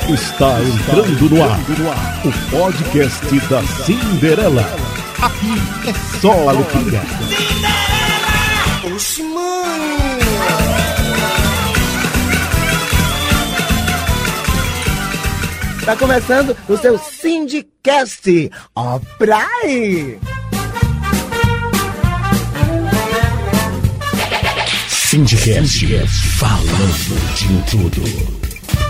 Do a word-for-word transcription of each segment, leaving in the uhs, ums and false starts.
Está entrando no ar o podcast da Cinderela. Aqui é só alegria. Cinderela! Oxi, mano! Tá começando o seu Sindicast. Ó, praia! Sindicast, falando de tudo.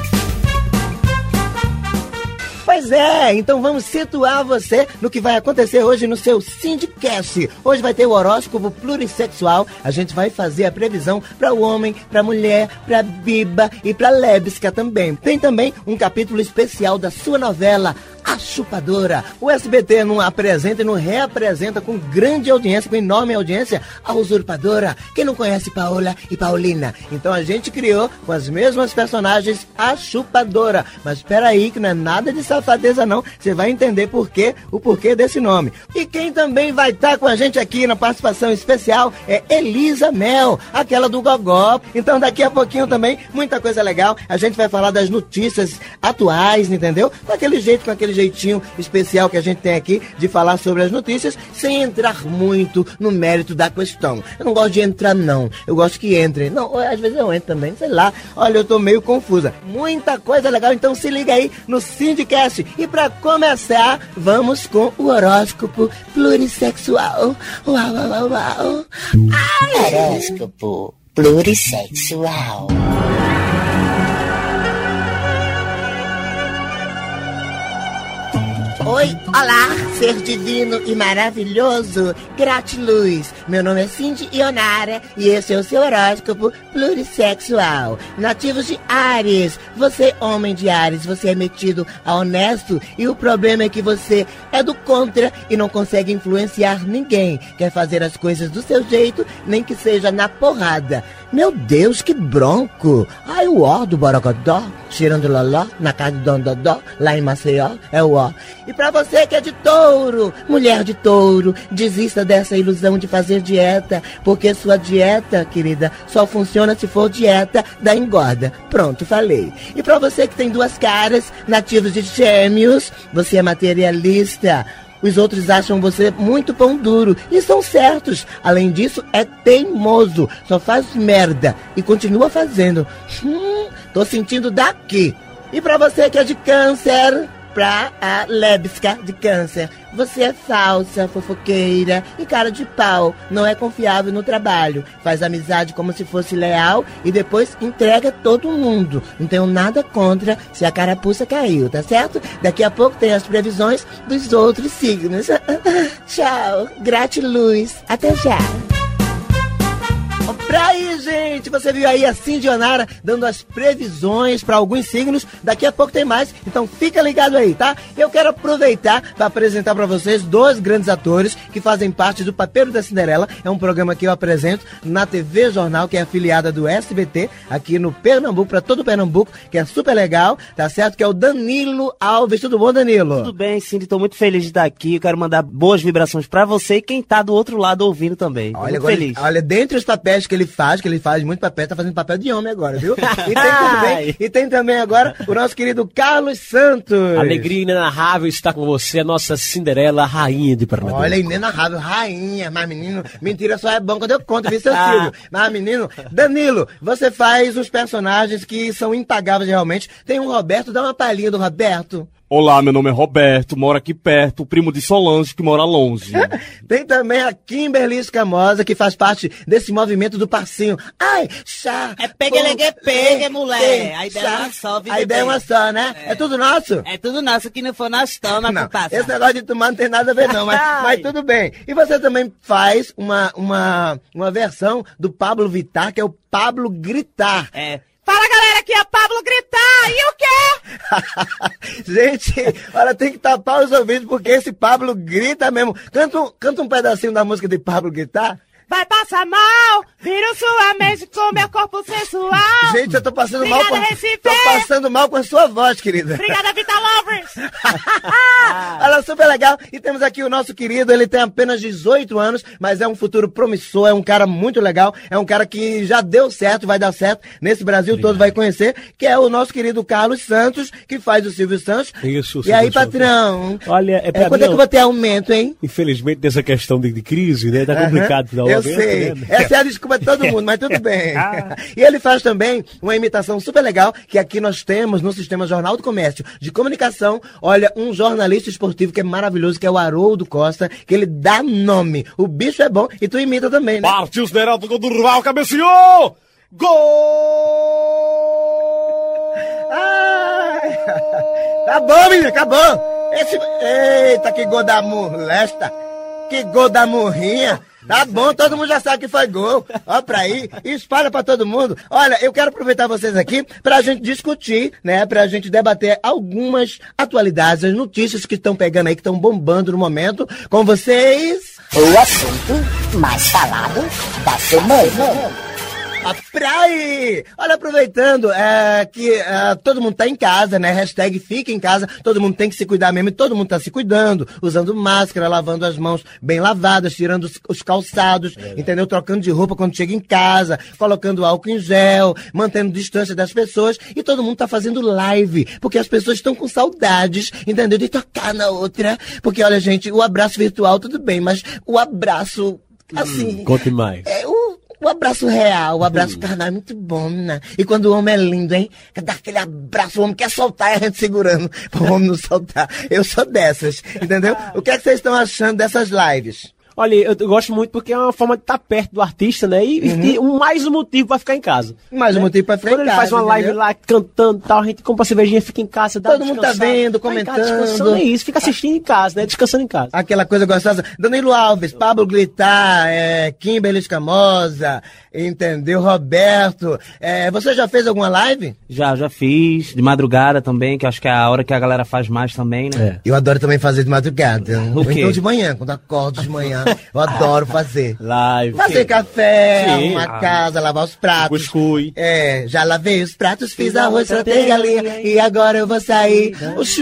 Pois é, então vamos situar você no que vai acontecer hoje no seu Sindicast. Hoje vai ter o horóscopo plurissexual. A gente vai fazer a previsão para o homem, para a mulher, para a biba e para a lésbica também. Tem também um capítulo especial da sua novela A Chupadora. O S B T não apresenta e não reapresenta com grande audiência, com enorme audiência, A Usurpadora. Quem não conhece Paola e Paulina? Então a gente criou com as mesmas personagens A Chupadora. Mas espera aí que não é nada de safadeza não. Você vai entender por quê, o porquê desse nome. E quem também vai estar com a gente aqui na participação especial é Elisa Mel, aquela do Gogó. Então daqui a pouquinho também, muita coisa legal. A gente vai falar das notícias atuais, entendeu? Com aquele jeito, com aquele jeitinho especial que a gente tem aqui de falar sobre as notícias, sem entrar muito no mérito da questão. Eu não gosto de entrar não, eu gosto que entre. Não, às vezes eu entro também, sei lá. Olha, eu tô meio confusa. Muita coisa legal, então se liga aí no Sindicast. E pra começar, vamos com o horóscopo plurissexual. Uau, uau, uau, uau. Horóscopo plurissexual. Oi, olá, ser divino e maravilhoso, gratiluz. Meu nome é Cindy Ionara e esse é o seu horóscopo plurissexual. Nativos de Áries, você homem de Áries, você é metido a honesto e o problema é que você é do contra e não consegue influenciar ninguém. Quer fazer as coisas do seu jeito, nem que seja na porrada. Meu Deus, que bronco! Ai, o ó do Borogodó, cheirando loló, na casa do Dondodó, lá em Maceió, é o ó. E pra você que é de touro, mulher de touro, desista dessa ilusão de fazer dieta, porque sua dieta, querida, só funciona se for dieta da engorda. Pronto, falei. E pra você que tem duas caras, nativos de Gêmeos, você é materialista. Os outros acham você muito pão duro e são certos. Além disso, é teimoso, só faz merda e continua fazendo. Hum, tô sentindo daqui. E pra você que é de Câncer, pra a lésbica de Câncer, você é falsa, fofoqueira e cara de pau, não é confiável no trabalho, faz amizade como se fosse leal e depois entrega todo mundo. Não tenho nada contra se a carapuça caiu, tá certo? Daqui a pouco tem as previsões dos outros signos. Tchau, gratiluz, até já. Pra aí, gente, você viu aí a Cindy Ionara dando as previsões para alguns signos. Daqui a pouco tem mais, então fica ligado aí, tá? Eu quero aproveitar para apresentar para vocês dois grandes atores que fazem parte do Papeiro da Cinderela. É um programa que eu apresento na T V Jornal, que é afiliada do S B T, aqui no Pernambuco, para todo o Pernambuco, que é super legal, tá certo? Que é o Danilo Alves. Tudo bom, Danilo? Tudo bem, Cindy, tô muito feliz de estar aqui. Eu quero mandar boas vibrações para você e quem tá do outro lado ouvindo também. Tô olha, muito agora, feliz. Olha, dentre os papéis que ele faz, que ele faz muito papel, tá fazendo papel de homem agora, viu? E tem também, e tem também agora o nosso querido Carlos Santos. Alegria inenarrável estar com você, a nossa Cinderela, a rainha de Pernambuco. Olha, inenarrável, rainha, mas menino, mentira só é bom quando eu conto, viu, seu Silvio? Mas menino, Danilo, você faz os personagens que são impagáveis realmente. Tem um Roberto, dá uma palhinha do Roberto. Olá, meu nome é Roberto, moro aqui perto, primo de Solange, que mora longe. Tem também a Kimberly Escamosa, que faz parte desse movimento do passinho. Ai, chá. É pegue-legue, pegue, mulher. A ideia é uma só, A ideia é uma só, né? É, é tudo nosso? É tudo nosso, que não for nós toma, não, passa. Esse negócio de tomar não tem nada a ver não, mas, mas tudo bem. E você também faz uma, uma, uma versão do Pablo Vittar, que é o Pablo Gritar. É. Fala, galera, aqui é Pablo Gritar, e o quê? Gente, olha, tem que tapar os ouvidos, porque esse Pablo grita mesmo. Canta um, canta um pedacinho da música de Pablo Gritar. Vai passar mal, viro sua mente com meu corpo sensual. Gente, eu tô passando Obrigada, mal com... Recife. Tô passando mal com a sua voz, querida. Obrigada, Vitaló. lovers! Olha, super legal. E temos aqui o nosso querido, ele tem apenas dezoito anos, mas é um futuro promissor, é um cara muito legal, é um cara que já deu certo, vai dar certo, nesse Brasil Obrigado. todo vai conhecer, que é o nosso querido Carlos Santos, que faz o Silvio Santos. Isso, e aí, patrão? Olha, é, é quando é que eu vou ter aumento, hein? Infelizmente, dessa questão de, de crise, né? Tá complicado. Uhum, eu sei. Né? Essa é a desculpa de todo mundo, mas tudo bem. E ele faz também uma imitação super legal, que aqui nós temos no Sistema Jornal do Comércio de Comunicação, olha, um jornalista esportivo que é maravilhoso, que é o Haroldo Costa, que ele dá nome. O bicho é bom e tu imita também, né? Partiu o Siderela, tocou do Durval, cabeceou! Gol! Ai, tá bom, menino, acabou. Esse... Eita, que gol da molesta. Que gol da murrinha. Tá bom, todo mundo já sabe que foi gol. Ó pra aí, espalha pra todo mundo. Olha, eu quero aproveitar vocês aqui pra gente discutir, né? Pra gente debater algumas atualidades, as notícias que estão pegando aí, que estão bombando no momento. Com vocês... O assunto mais falado da semana. A praia! Olha, aproveitando é, que é, todo mundo tá em casa, né? Hashtag fica em casa, todo mundo tem que se cuidar mesmo e todo mundo tá se cuidando, usando máscara, lavando as mãos bem lavadas, tirando os, os calçados, é, entendeu? Trocando de roupa quando chega em casa, colocando álcool em gel, mantendo distância das pessoas e todo mundo tá fazendo live, porque as pessoas estão com saudades, entendeu? De tocar na outra, porque olha, gente, o abraço virtual tudo bem, mas o abraço, assim... Hum, conte mais. É, o O abraço real, o abraço hum. carnal é muito bom, né? E quando o homem é lindo, hein? Dá aquele abraço, o homem quer soltar e a gente segurando para o homem não soltar. Eu sou dessas, entendeu? O que é que vocês estão achando dessas lives? Olha, eu, eu gosto muito porque é uma forma de estar perto do artista, né? E, uhum. e um, mais um motivo pra ficar em casa. Mais né? um motivo pra ficar Quando em casa. Quando ele faz uma live entendeu? lá cantando e tal, a gente compra uma cervejinha, fica em casa, dá todo mundo tá vendo, comentando. Descansando, é isso, fica assistindo em casa, né? Descansando em casa. Aquela coisa gostosa. Danilo Alves, Pablo Glittar, é, Kimberly Escamosa, entendeu? Roberto. É, você já fez alguma live? Já, já fiz. De madrugada também, que acho que é a hora que a galera faz mais também, né? É. Eu adoro também fazer de madrugada. O quê? Então de manhã, quando acordo de manhã. Eu adoro fazer. Live. Fazer café, Sim. arrumar Ah. casa, lavar os pratos. Cuscuz. É, já lavei os pratos, fiz arroz, tratei galinha e agora eu vou sair. Oxi,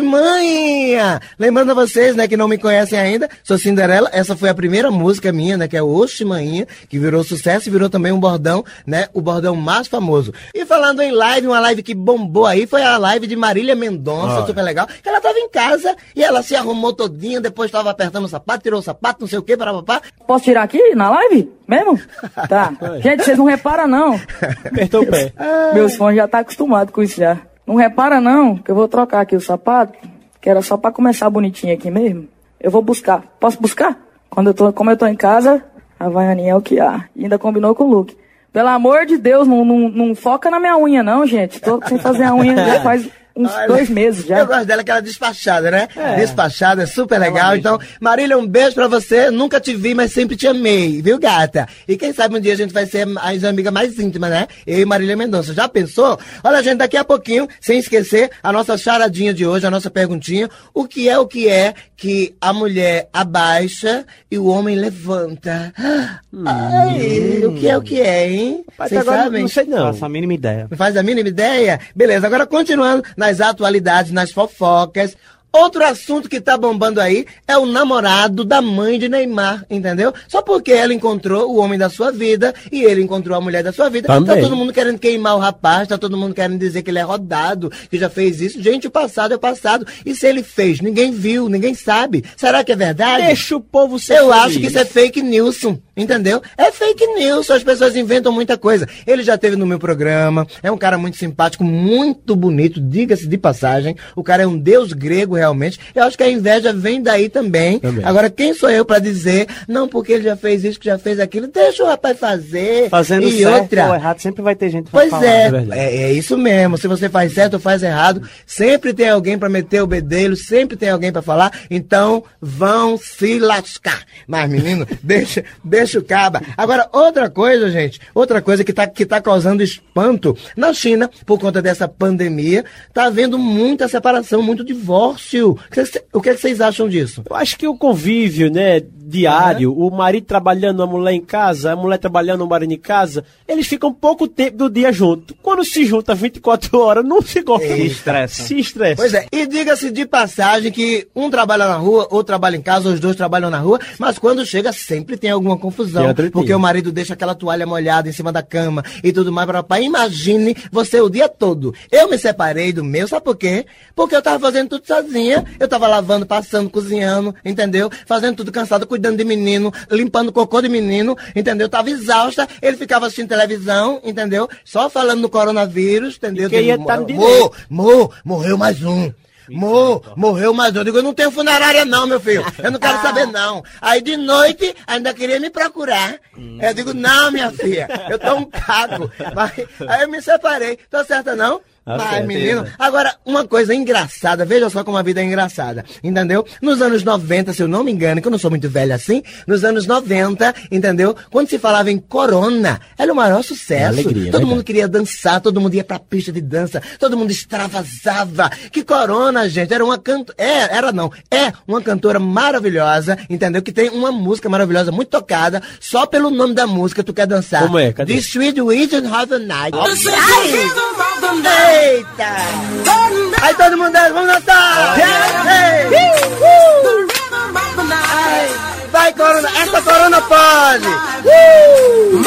mãe! Lembrando a vocês, né, que não me conhecem ainda, sou Cinderela. Essa foi a primeira música minha, né, que é o Oxi, mãinha, que virou sucesso e virou também um bordão, né, o bordão mais famoso. E falando em live, uma live que bombou aí foi a live de Marília Mendonça, Ah. super legal, que ela tava em casa e ela se arrumou todinha, depois tava apertando o sapato, tirou o sapato, não sei o que, para papá. Posso tirar aqui na live? Mesmo? Tá. Gente, vocês não reparam não. Apertou o pé. Meus fãs já tá acostumados com isso já. Não repara não, que eu vou trocar aqui o sapato, que era só pra começar bonitinho aqui mesmo. Eu vou buscar. Posso buscar? Quando eu tô, como eu tô em casa, a Havaianinha é o que há. E ainda combinou com o look. Pelo amor de Deus, não, não, não foca na minha unha não, gente. Tô sem fazer a unha já faz... uns Olha, dois meses já. Eu gosto dela, que ela é despachada, né? É. Despachada, é super legal. Então, Marília, um beijo pra você. Nunca te vi, mas sempre te amei, viu, gata? E quem sabe um dia a gente vai ser as amigas mais íntimas, né? Eu e Marília Mendonça. Já pensou? Olha, gente, daqui a pouquinho, sem esquecer, a nossa charadinha de hoje, a nossa perguntinha. O que é o que é que a mulher abaixa e o homem levanta? Hum. Ai, o que é o que é, hein? Vocês sabem? Não sei não. Não faço a mínima ideia. Não faz a mínima ideia? Beleza, agora continuando nas atualidades, nas fofocas. Outro assunto que tá bombando aí é o namorado da mãe de Neymar, entendeu? Só porque ela encontrou o homem da sua vida e ele encontrou a mulher da sua vida. Também. Tá todo mundo querendo queimar o rapaz, tá todo mundo querendo dizer que ele é rodado, que já fez isso. Gente, o passado é passado. E se ele fez? Ninguém viu, ninguém sabe. Será que é verdade? Deixa o povo ser Eu feliz. acho que isso é fake news, entendeu? É fake news, as pessoas inventam muita coisa. Ele já esteve no meu programa, é um cara muito simpático, muito bonito, diga-se de passagem. O cara é um deus grego, realmente. Eu acho que a inveja vem daí também. Também. Agora, quem sou eu pra dizer, não, porque ele já fez isso, que já fez aquilo, deixa o rapaz fazer. Fazendo e certo outra. ou errado, sempre vai ter gente pra Pois falar. é, verdade. é, é isso mesmo. Se você faz certo ou faz errado, sempre tem alguém pra meter o bedelho, sempre tem alguém pra falar. Então, vão se lascar. Mas, menino, deixa, deixa o caba. Agora, outra coisa, gente, outra coisa que tá, que tá causando espanto na China, por conta dessa pandemia, tá havendo muita separação, muito divórcio. infantil. O que, é que vocês acham disso? Eu acho que o convívio, né, diário, uhum. o marido trabalhando, a mulher em casa, a mulher trabalhando, o marido em casa, eles ficam pouco tempo do dia junto. Quando se junta vinte e quatro horas, não se gosta. Se estressa. Se estressa. Pois é, e diga-se de passagem que um trabalha na rua, outro trabalha em casa, os dois trabalham na rua, mas quando chega sempre tem alguma confusão, tem porque o marido deixa aquela toalha molhada em cima da cama e tudo mais para pai. Imagine você o dia todo. Eu me separei do meu, sabe por quê? Porque eu tava fazendo tudo sozinha, eu tava lavando, passando, cozinhando, entendeu? Fazendo tudo cansado, cuidando de menino, limpando cocô de menino, entendeu? Tava exausta, ele ficava assistindo televisão, entendeu? Só falando no coronavírus, entendeu? Que ia tá no Mo, mo, morreu mais um. Mo, morreu mais um. Eu digo, eu não tenho funerária não, meu filho. Eu não quero saber não. Aí de noite, ainda queria me procurar. Eu digo, não, minha filha, eu tô um caco. Mas, aí eu me separei. Tô certa não? Mas, menino, agora, uma coisa engraçada, veja só como a vida é engraçada, entendeu? Nos anos noventa, se eu não me engano, que eu não sou muito velho assim, nos anos noventa, entendeu? Quando se falava em corona, era o maior sucesso. Alegria, todo né, mundo cara? Queria dançar, todo mundo ia pra pista de dança, todo mundo extravasava. Que corona, gente, era uma cantora, é, era não, é uma cantora maravilhosa, entendeu? Que tem uma música maravilhosa, muito tocada, só pelo nome da música tu quer dançar. Como é? Cadê? The Sweet Witch of the Night. Eita! Aí todo mundo dança, vamos dançar! Hey, hey. Uh. Ai, vai, corona! Essa corona pode! Uh.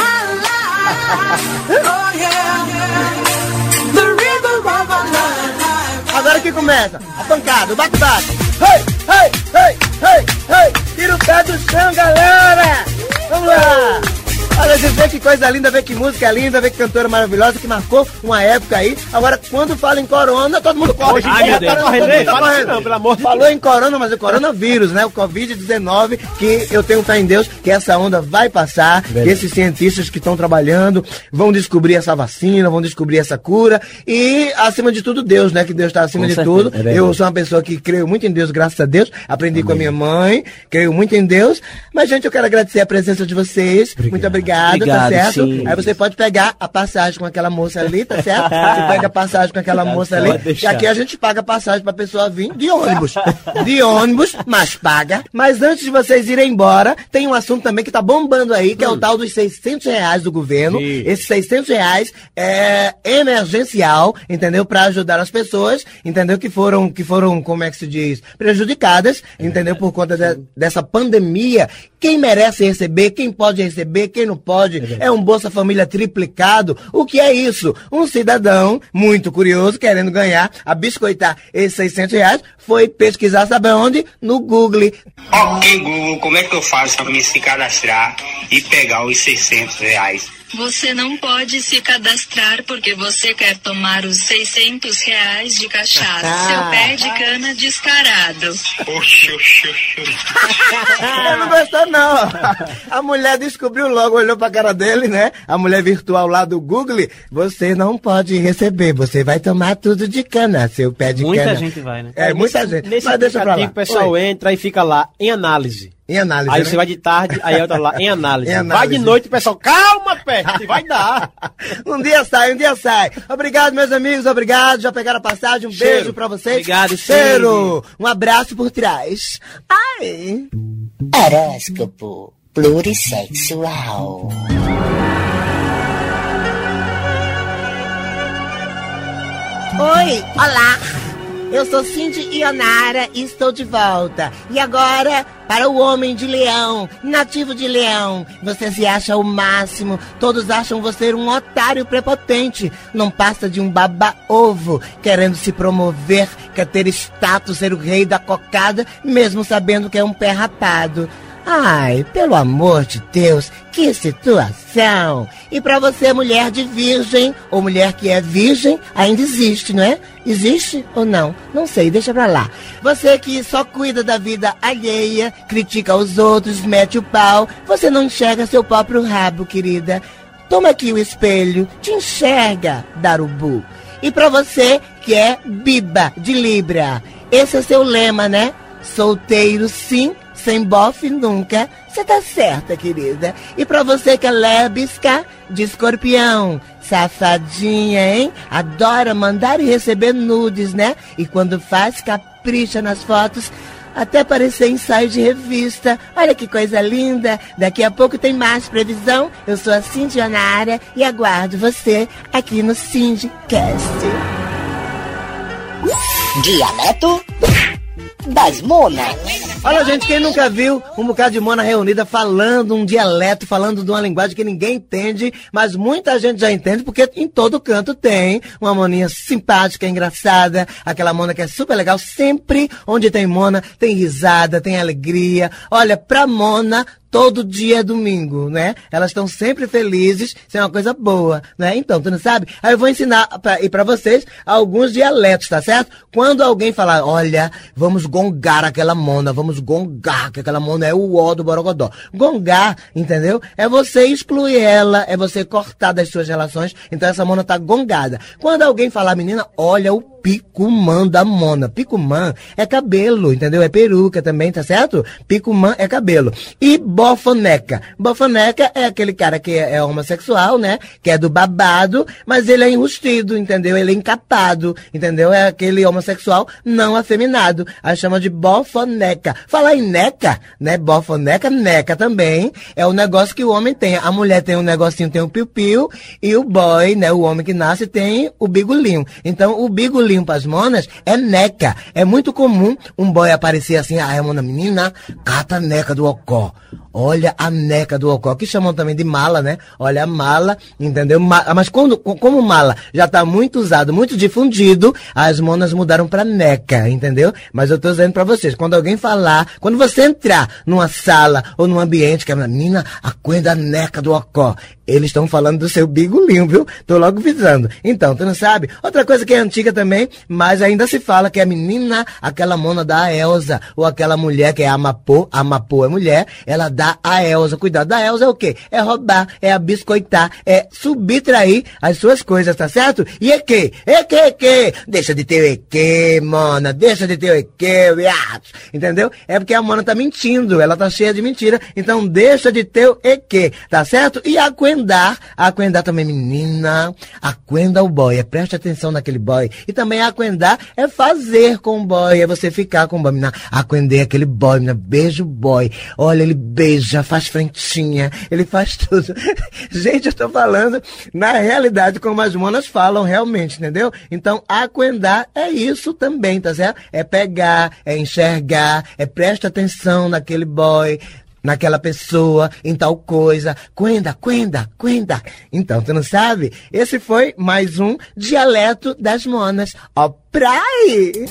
Agora que começa a pancada, o bate-bate! Hey, hey, hey, hey, hey! Tira o pé do chão, galera! Vamos lá! Olha, você vê que coisa linda, vê que música linda, vê que cantora maravilhosa, que marcou uma época aí. Agora, quando fala em corona, todo mundo corre. Ai, meu Deus, tá correndo, tá correndo. Não, pelo amor de Deus. Falou em corona, mas o coronavírus, né? O covid dezenove, que eu tenho fé em Deus, que essa onda vai passar, que esses cientistas que estão trabalhando vão descobrir essa vacina, vão descobrir essa cura. E, acima de tudo, Deus, né? Que Deus está acima com de certeza. Tudo. É eu sou uma pessoa que creio muito em Deus, graças a Deus. Aprendi Amém. Com a minha mãe, creio muito em Deus. Mas, gente, eu quero agradecer a presença de vocês. Obrigado. Muito obrigado. Obrigado, tá certo? Sim. Aí você pode pegar a passagem com aquela moça ali, tá certo? Você pega a passagem com aquela moça ali. E aqui a gente paga a passagem pra pessoa vir de ônibus. De ônibus, mas paga. Mas antes de vocês irem embora, tem um assunto também que tá bombando aí, que hum. é o tal dos seiscentos reais do governo. Sim. Esses seiscentos reais é emergencial, entendeu? Pra ajudar as pessoas, entendeu? Que foram, que foram, como é que se diz? Prejudicadas, é entendeu? Por conta de, dessa pandemia. Quem merece receber, quem pode receber, quem não pode, é, é um Bolsa Família triplicado. O que é isso? Um cidadão muito curioso, querendo ganhar, a biscoitar esses seiscentos reais, foi pesquisar, sabe onde? No Google. Ok, Google, como é que eu faço para me se cadastrar e pegar os seiscentos reais? Você não pode se cadastrar porque você quer tomar os seiscentos reais de cachaça. Ah. Seu pé de cana descarado. Oxi, oxi, oxi. Eu não gostou, não. A mulher descobriu logo, olhou pra cara dele, né? A mulher virtual lá do Google. Você não pode receber, você vai tomar tudo de cana, seu pé de muita cana. Muita gente vai, né? É, muita nesse, gente. Nesse Mas deixa pra lá. O pessoal Oi. entra e fica lá em análise. Em análise, aí né? você vai de tarde, aí outra lá, em análise. Em análise. Vai de noite, o pessoal, calma, pé, vai dar. Um dia sai, um dia sai. Obrigado, meus amigos, obrigado. Já pegaram a passagem, um Cheiro. Beijo pra vocês. Obrigado, Cheiro. Um abraço por trás. Ai. Horóscopo plurissexual. Oi, olá. Eu sou Cindy Ionara e estou de volta. E agora, para o homem de leão, nativo de leão. Você se acha o máximo, todos acham você um otário prepotente. Não passa de um baba-ovo, querendo se promover, quer ter status, ser o rei da cocada, mesmo sabendo que é um pé rapado. Ai, pelo amor de Deus, que situação! E pra você, mulher de virgem, ou mulher que é virgem, ainda existe, não é? Existe ou não? Não sei, deixa pra lá. Você que só cuida da vida alheia, critica os outros, mete o pau, você não enxerga seu próprio rabo, querida. Toma aqui o espelho, te enxerga, Darubu. E pra você que é biba de Libra, esse é seu lema, né? Solteiro sim, sem bofe nunca. Você tá certa, querida. E pra você que é lésbica de Escorpião, safadinha, hein? Adora mandar e receber nudes, né? E quando faz, capaz capricha nas fotos, até parecer ensaio de revista. Olha que coisa linda. Daqui a pouco tem mais previsão. Eu sou a Cindy Onara e aguardo você aqui no CindyCast. Dialeto das Monas. Olha, gente, quem nunca viu um bocado de mona reunida falando um dialeto, falando de uma linguagem que ninguém entende, mas muita gente já entende, porque em todo canto tem uma moninha simpática, engraçada, aquela mona que é super legal. Sempre onde tem mona, tem risada, tem alegria. Olha, pra mona, todo dia é domingo, né? Elas estão sempre felizes, isso é uma coisa boa, né? Então, tu não sabe? Aí eu vou ensinar pra, e pra vocês alguns dialetos, tá certo? Quando alguém falar, olha, vamos gongar aquela mona, vamos gongar, que aquela mona é o ó do Borogodó. Gongar, entendeu? É você excluir ela, é você cortar das suas relações, então essa mona tá gongada. Quando alguém falar, menina, olha o picumã da mona. Picumã é cabelo, entendeu? É peruca também, tá certo? Picumã é cabelo. E bofoneca. Bofoneca é aquele cara que é, é homossexual, né? Que é do babado, mas ele é enrustido, entendeu? Ele é encapado, entendeu? É aquele homossexual não afeminado. Aí chama de bofoneca. Falar em neca, né? Bofoneca, neca também. É o negócio que o homem tem. A mulher tem um negocinho, tem um piu-piu, e o boy, né? O homem que nasce tem o bigolinho. Então, o bigolinho para as monas é neca. É muito comum um boy aparecer assim, ah, é uma menina, cata a neca do ocó. Olha a neca do ocó, que chamam também de mala, né? Olha a mala, entendeu? Ma- mas quando, como mala já tá muito usado, muito difundido, as monas mudaram pra neca, entendeu? Mas eu tô dizendo pra vocês, quando alguém falar, quando você entrar numa sala ou num ambiente que a menina, a coisa da neca do ocó, eles estão falando do seu bigolinho, viu? Tô logo visando. Então, tu não sabe? Outra coisa que é antiga também, mas ainda se fala que a menina, aquela mona da Elza, ou aquela mulher que é amapô, amapô é mulher, ela dá a Elza. Cuidado, da Elza é o quê? É roubar, é abiscoitar, é subtrair as suas coisas, tá certo? E é que? É que, é que? Deixa de ter o E Q, mona, deixa de ter o E Q, viado. Entendeu? É porque a mona tá mentindo, ela tá cheia de mentira, então deixa de ter o E Q, tá certo? E aquendar, aquendar também, menina, aquenda o boy, é, preste atenção naquele boy. E também aquendar é fazer com o boy, é você ficar com o boy, menina, aquender aquele boy, menina, beijo o boy, olha, ele beija, faz frentinha, ele faz tudo. Gente, eu tô falando na realidade como as monas falam realmente, entendeu? Então, aquendar é isso também, tá certo? É pegar, é enxergar, é presta atenção naquele boy, naquela pessoa, em tal coisa. Quenda, quenda, quenda. Então, tu não sabe? Esse foi mais um dialeto das monas. Ó, praia!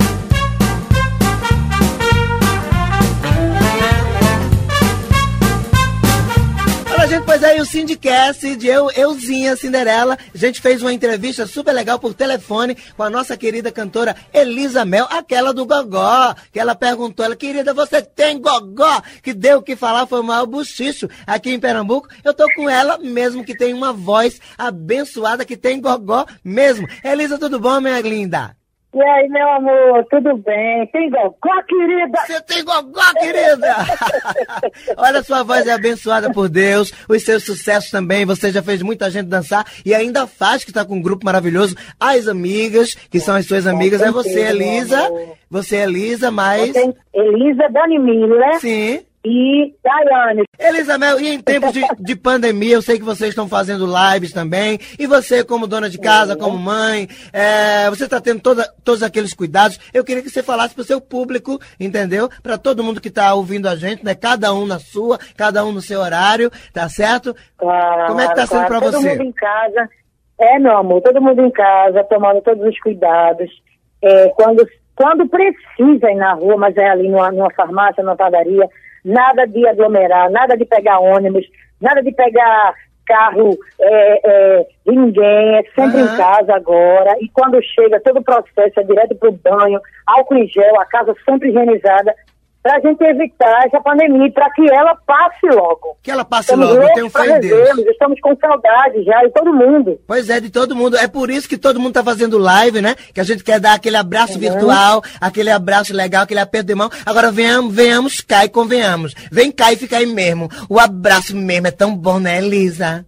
Gente, pois aí o CindyCast de eu, euzinha, Cinderela, a gente fez uma entrevista super legal por telefone com a nossa querida cantora Elisa Mel, aquela do gogó, que ela perguntou, ela, querida, você tem gogó? Que deu o que falar, foi o maior buchicho aqui em Pernambuco. Eu tô com ela mesmo, que tem uma voz abençoada, que tem gogó mesmo. Elisa, tudo bom, minha linda? E aí, meu amor, tudo bem? Tem gogó, querida? Você tem gogó, querida? Olha, sua voz é abençoada por Deus, os seus sucessos também, você já fez muita gente dançar e ainda faz, que tá com um grupo maravilhoso. As amigas, que são as suas amigas, é você, Elisa. Você, Elisa, mas... Você, Elisa Dani Miller. Sim. E Daiane. Elisa Mel, e em tempos de, de pandemia, eu sei que vocês estão fazendo lives também, e você como dona de casa, como mãe, é, você está tendo toda, todos aqueles cuidados. Eu queria que você falasse para o seu público, entendeu? Para todo mundo que está ouvindo a gente, né? Cada um na sua, cada um no seu horário, tá certo? Claro, como é que está sendo para você? Todo mundo em casa, é, meu amor, todo mundo em casa, tomando todos os cuidados. É, quando, quando precisa ir na rua, mas é ali numa, numa farmácia, numa padaria, nada de aglomerar, nada de pegar ônibus, nada de pegar carro é, é, de ninguém, é sempre uhum. em casa agora. E quando chega, todo o processo é direto para o banho, álcool em gel, a casa sempre higienizada, para a gente evitar essa pandemia, para que ela passe logo. Que ela passe estamos logo, eu tenho fé em Deus. Estamos com saudade já, de todo mundo. Pois é, de todo mundo. É por isso que todo mundo tá fazendo live, né? Que a gente quer dar aquele abraço uhum. virtual, aquele abraço legal, aquele aperto de mão. Agora venhamos, venhamos cá e convenhamos. Vem cá e fica aí mesmo. O abraço mesmo é tão bom, né, Elisa?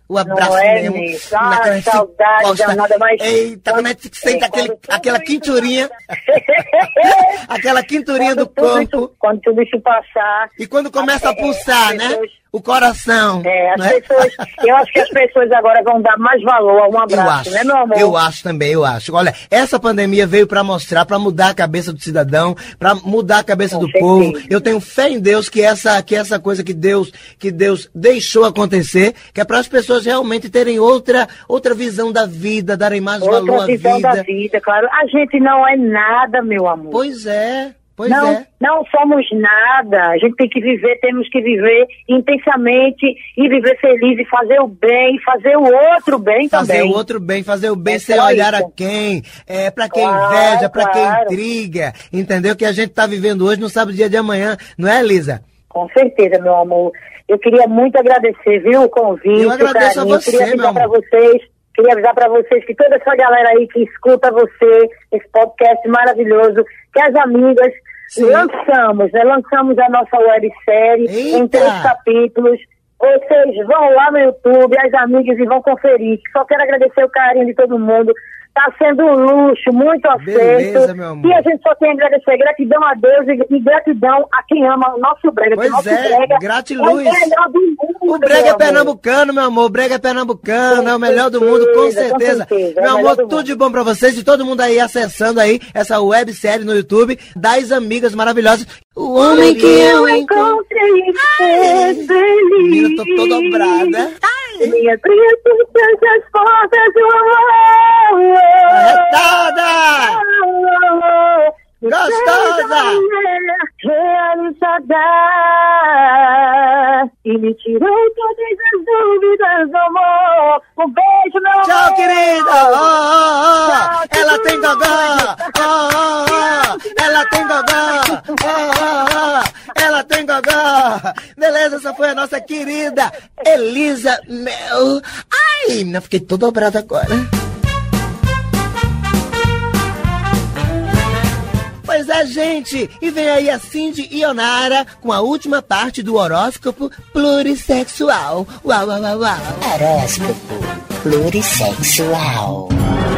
O abraço Não é, mesmo. Nisso? Ah, saudade danada, mas... Eita, como é que senta é, aquele, aquela quinturinha. Aquela quinturinha do quando corpo. Isso, quando tudo isso passar... E quando começa a pulsar, é, né? pessoas, o coração. É, as não é? pessoas... Eu acho que as pessoas agora vão dar mais valor a um abraço, eu acho, né, meu amor? Eu acho também, eu acho. Olha, essa pandemia veio pra mostrar, pra mudar a cabeça do cidadão, pra mudar a cabeça Com do certeza. povo. Eu tenho fé em Deus que essa, que essa coisa que Deus, que Deus deixou acontecer, que é para as pessoas realmente terem outra, outra visão da vida, darem mais Outra valor à visão vida. da vida, claro. A gente não é nada, meu amor. Pois é. Pois não, é. não somos nada. A gente tem que viver, temos que viver intensamente e viver feliz e fazer o bem, fazer o outro bem fazer também. Fazer o outro bem, fazer o bem é sem olhar isso. a quem, é para quem claro, inveja, para claro. quem intriga, entendeu? Que a gente tá vivendo hoje, não sabe o dia de amanhã, não é, Elisa? Com certeza, meu amor. Eu queria muito agradecer, viu, o convite, Eu agradeço o a carinho. você, Eu queria avisar meu para vocês, queria avisar para vocês que toda essa galera aí que escuta você, esse podcast maravilhoso, que as amigas Sim. lançamos, né? Lançamos a nossa websérie em três capítulos. Vocês vão lá no YouTube, as amigas, e vão conferir. Só quero agradecer o carinho de todo mundo. Tá sendo um luxo, muito aceito. Beleza, meu amor. E a gente só tem a agradecer. Gratidão a Deus e, e gratidão a quem ama o nosso brega. Pois nosso é, brega gratiluz. É o melhor do mundo, O brega é meu amor. pernambucano, meu amor. O brega é pernambucano, Com é o melhor do certeza, mundo, com com certeza. certeza, é Meu o amor, melhor do tudo mundo. de bom pra vocês e todo mundo aí acessando aí essa websérie no YouTube das amigas maravilhosas. O homem que eu encontrei é feliz. Menina, tô toda dobrada. Minha tristeza, as portas do amor. Arretada! Gostosa! Realizada. E me tirou todas as dúvidas do amor. Um beijo, meu amor. Tchau, querida! Oh, oh, oh. Ela tem gogó! Oh, oh, oh. Ela tem gogó! Oh, oh, oh. Ela tem gogó! Beleza, essa foi a nossa querida Elisa Mel. Ai, menina, fiquei toda dobrada agora. Pois é, gente, e vem aí a Cindy Ionara com a última parte do horóscopo plurissexual. Uau, uau, uau, uau. Horóscopo plurissexual.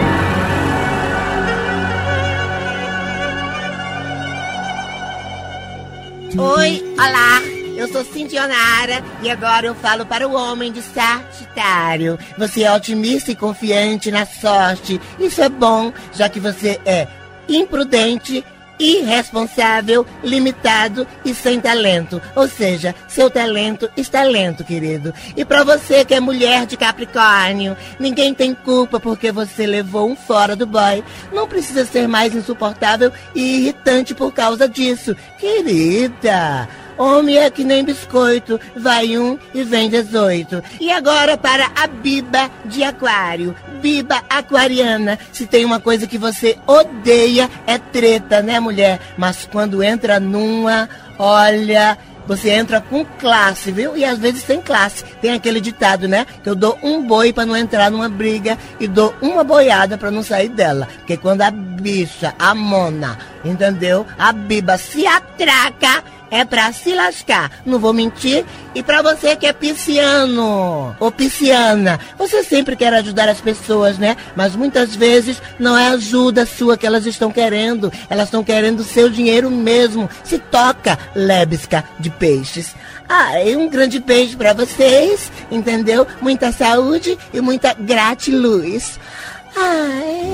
Oi, olá, eu sou Cindy Ionara e agora eu falo para o homem de Sagitário. Você é otimista e confiante na sorte. Isso é bom, já que você é imprudente, irresponsável, limitado e sem talento. Ou seja, seu talento está lento, querido. E pra você que é mulher de Capricórnio, ninguém tem culpa porque você levou um fora do boy. Não precisa ser mais insuportável e irritante por causa disso, querida. Homem é que nem biscoito, vai um e vem dezoito. E agora para a Biba de Aquário. Biba aquariana, se tem uma coisa que você odeia é treta, né, mulher? Mas quando entra numa, olha, você entra com classe, viu? E às vezes sem classe. Tem aquele ditado, né? Que eu dou um boi pra não entrar numa briga e dou uma boiada pra não sair dela. Porque quando a bicha, a mona, entendeu? A Biba se atraca, é pra se lascar, não vou mentir. E pra você que é pisciano ou pisciana, você sempre quer ajudar as pessoas, né? Mas muitas vezes não é ajuda sua que elas estão querendo. Elas estão querendo seu dinheiro mesmo. Se toca, lebesca de peixes. Ah, e um grande beijo pra vocês, entendeu? Muita saúde e muita gratiluz. Ai...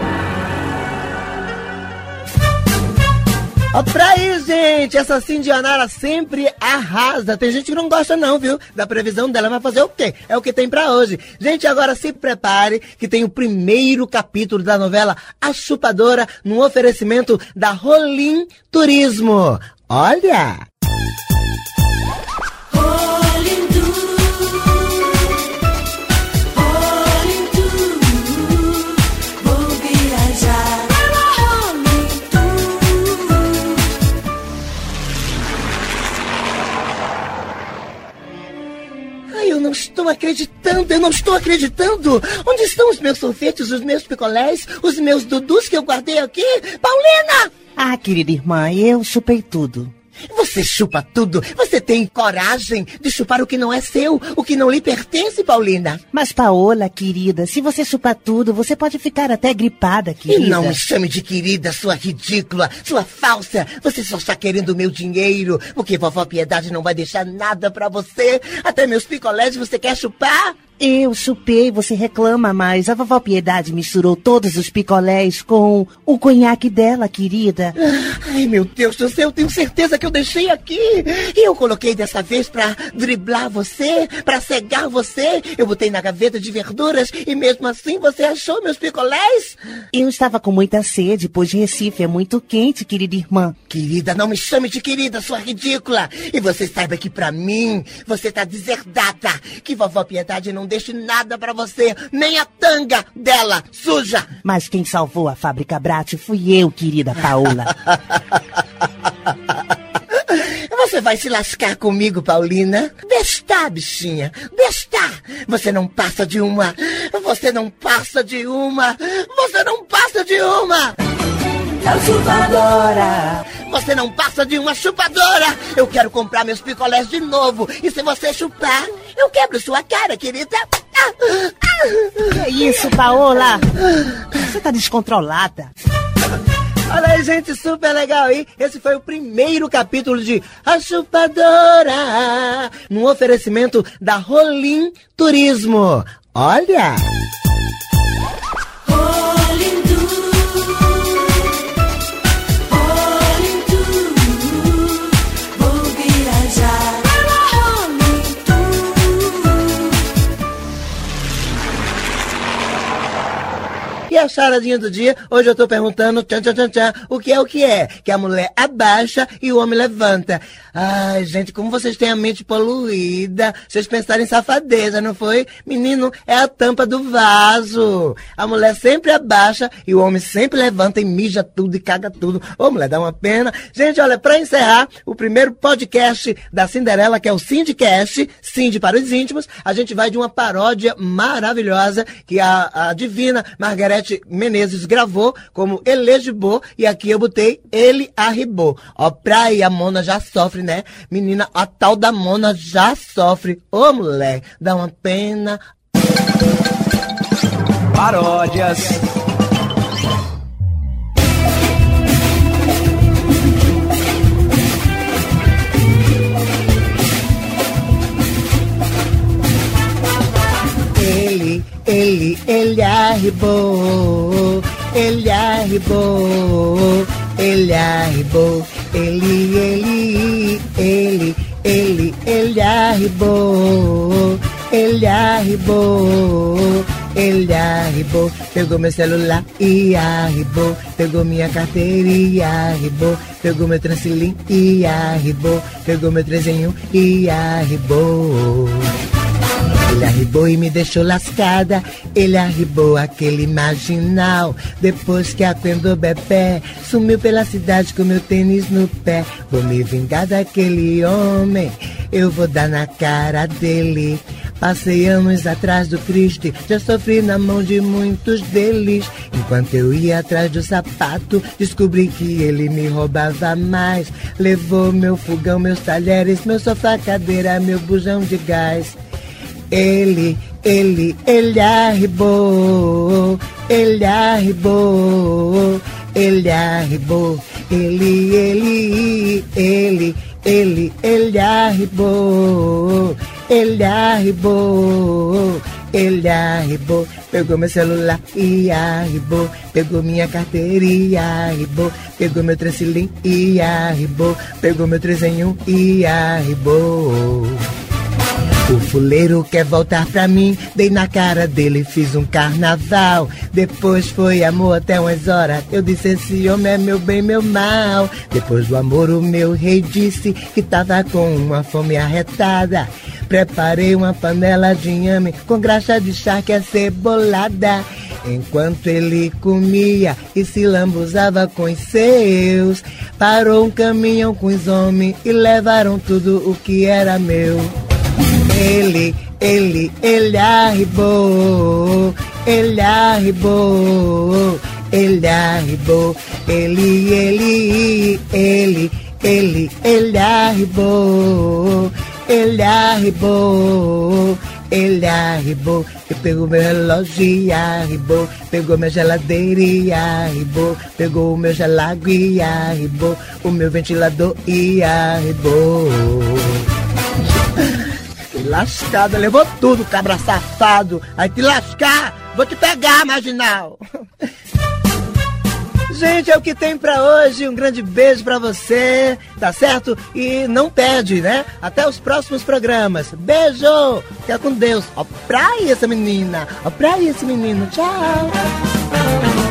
Ó, pra aí, gente, essa Cindy Ionara sempre arrasa. Tem gente que não gosta não, viu? Da previsão dela, vai fazer o quê? É o que tem pra hoje. Gente, agora se prepare que tem o primeiro capítulo da novela A Chupadora no oferecimento da Rolim Turismo. Olha! Eu não estou acreditando, eu não estou acreditando. Onde estão os meus sorvetes, os meus picolés, os meus dudus que eu guardei aqui? Paulina! Ah, querida irmã, eu chupei tudo. Você chupa tudo. Você tem coragem de chupar o que não é seu, o que não lhe pertence, Paulina. Mas, Paola, querida, se você chupar tudo, você pode ficar até gripada, querida. E não me chame de querida, sua ridícula, sua falsa. Você só está querendo o meu dinheiro, porque vovó Piedade não vai deixar nada pra você. Até meus picolés você quer chupar? Eu chupei, você reclama, mas a vovó Piedade misturou todos os picolés com o conhaque dela, querida. Ai, meu Deus do céu, eu tenho certeza que eu deixei aqui. E eu coloquei dessa vez pra driblar você, pra cegar você. Eu botei na gaveta de verduras e mesmo assim você achou meus picolés? Eu estava com muita sede, pois Recife é muito quente, querida irmã. Querida, não me chame de querida, sua ridícula. E você saiba que pra mim, você tá deserdada. Que vovó Piedade não deixe nada pra você, nem a tanga dela, suja. Mas quem salvou a fábrica Brat fui eu, querida Paola. Você vai se lascar comigo, Paulina? Besta, bichinha, besta. Você não passa de uma, você não passa de uma, você não passa de uma. É chupadora. Você não passa de uma chupadora. Eu quero comprar meus picolés de novo. E se você chupar, eu quebro sua cara, querida. Que isso, Paola? Você tá descontrolada. Olha aí, gente, super legal, hein? Esse foi o primeiro capítulo de A Chupadora, num oferecimento da Rolim Turismo. Olha! E a charadinha do dia, hoje eu tô perguntando, tchan, tchan, tchan, tchan, o que é o que é? Que a mulher abaixa e o homem levanta. Ai, gente, como vocês têm a mente poluída. Vocês pensaram em safadeza, não foi? Menino, é a tampa do vaso. A mulher sempre abaixa e o homem sempre levanta e mija tudo e caga tudo. Ô, mulher, dá uma pena. Gente, olha, pra encerrar, o primeiro podcast da Cinderela, que é o Cindcast, Cindy para os íntimos, a gente vai de uma paródia maravilhosa que a, a divina Margarete Menezes gravou como Elegibô, e aqui eu botei Ele Arribou. Ó, praia, a Mona já sofre, né? Menina, a tal da Mona já sofre. Ô, mulher, dá uma pena. Paródias. Ele, ele, ele arribou, ele arribou, ele arribou, ele, ele, ele, ele, ele arribou, ele arribou, ele arribou, pegou meu celular e arribou, pegou minha carteira e arribou, pegou meu transilim e arribou, pegou meu trezenho e arribou. Ele arribou e me deixou lascada, ele arribou aquele marginal. Depois que acordou bebê, sumiu pela cidade com meu tênis no pé. Vou me vingar daquele homem, eu vou dar na cara dele. Passei anos atrás do Cristo, já sofri na mão de muitos deles. Enquanto eu ia atrás do sapato, descobri que ele me roubava mais. Levou meu fogão, meus talheres, meu sofá, cadeira, meu bujão de gás. Ele, ele, ele arribou, ele arribou, ele arribou, ele, ele, ele, ele, ele arribou, ele arribou, ele arribou, pegou meu celular e arribou, pegou minha carteira e arribou, pegou meu transilim e arribou, pegou meu trezenho e arribou. O fuleiro quer voltar pra mim, dei na cara dele, fiz um carnaval. Depois foi amor até umas horas, eu disse esse homem é meu bem, meu mal. Depois do amor o meu rei disse que tava com uma fome arretada. Preparei uma panela de inhame com graxa de charque e cebolada. Enquanto ele comia e se lambuzava com os seus, parou um caminhão com os homens e levaram tudo o que era meu. Ele, ele, ele arribou, ele arribou, ele arribou, ele, ele, ele, Ele, ele arribou, ele arribou, ele arribou. E pegou meu relógio e arribou, pegou minha geladeira e arribou, pegou o meu gelago e arribou, o meu ventilador e arribou. Que lascada, levou tudo, cabra safado. Aí te lascar, vou te pegar, marginal. Gente, é o que tem pra hoje. Um grande beijo pra você, tá certo? E não perde, né? Até os próximos programas. Beijo! Fica com Deus. Ó pra aí essa menina. Ó pra aí esse menino. Tchau.